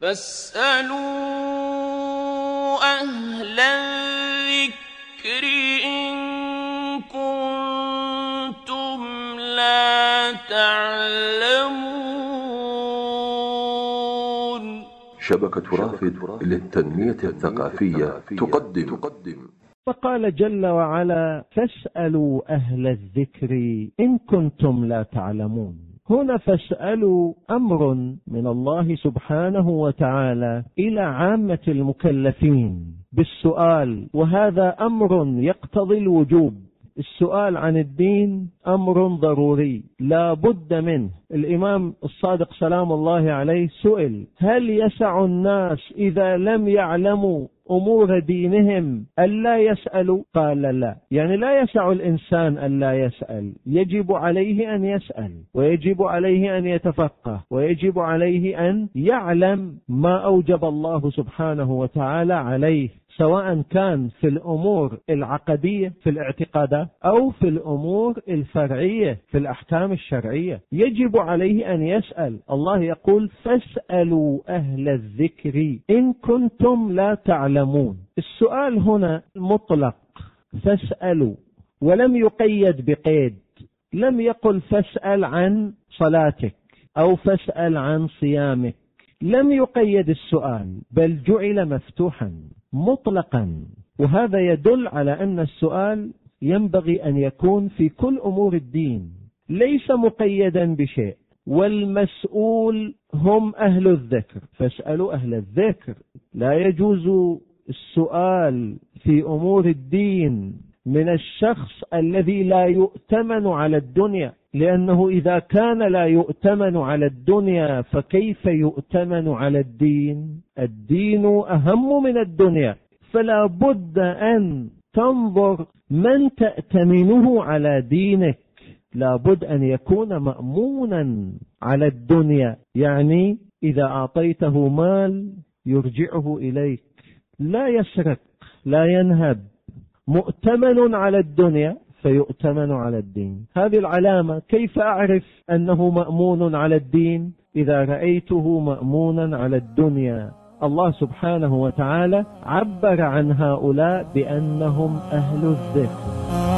فاسألوا أهل الذكر إن كنتم لا تعلمون. شبكة رافد للتنمية الثقافية تقدم. فقال جل وعلا: فاسألوا أهل الذكر إن كنتم لا تعلمون. هنا فاسألوا أمر من الله سبحانه وتعالى إلى عامة المكلفين بالسؤال، وهذا أمر يقتضي الوجوب. السؤال عن الدين أمر ضروري لا بد منه. الإمام الصادق سلام الله عليه سئل: هل يسع الناس إذا لم يعلموا أمور دينهم ألا يسألوا؟ قال لا، يعني لا يسع الإنسان ألا يسأل، يجب عليه أن يسأل، ويجب عليه أن يتفقه، ويجب عليه أن يعلم ما أوجب الله سبحانه وتعالى عليه، سواء كان في الأمور العقدية في الاعتقادات أو في الأمور الفرعية في الأحكام الشرعية، يجب عليه أن يسأل. الله يقول: فاسألوا أهل الذكر إن كنتم لا تعلمون. السؤال هنا مطلق، فاسألوا، ولم يقيد بقيد. لم يقل فاسأل عن صلاتك أو فاسأل عن صيامك، لم يقيد السؤال، بل جعل مفتوحا مطلقا. وهذا يدل على أن السؤال ينبغي أن يكون في كل أمور الدين، ليس مقيدا بشيء. والمسؤول هم أهل الذكر، فاسألوا أهل الذكر. لا يجوز السؤال في أمور الدين من الشخص الذي لا يؤتمن على الدنيا، لأنه إذا كان لا يؤتمن على الدنيا فكيف يؤتمن على الدين؟ الدين أهم من الدنيا، فلا بد أن تنظر من تأتمنه على دينك. لا بد أن يكون مأمونا على الدنيا، يعني إذا أعطيته مال يرجعه إليك، لا يسرق، لا ينهب، مؤتمن على الدنيا فيؤتمن على الدين. هذه العلامة. كيف أعرف أنه مأمون على الدين؟ إذا رأيته مأمونا على الدنيا. الله سبحانه وتعالى عبر عن هؤلاء بأنهم أهل الذكر.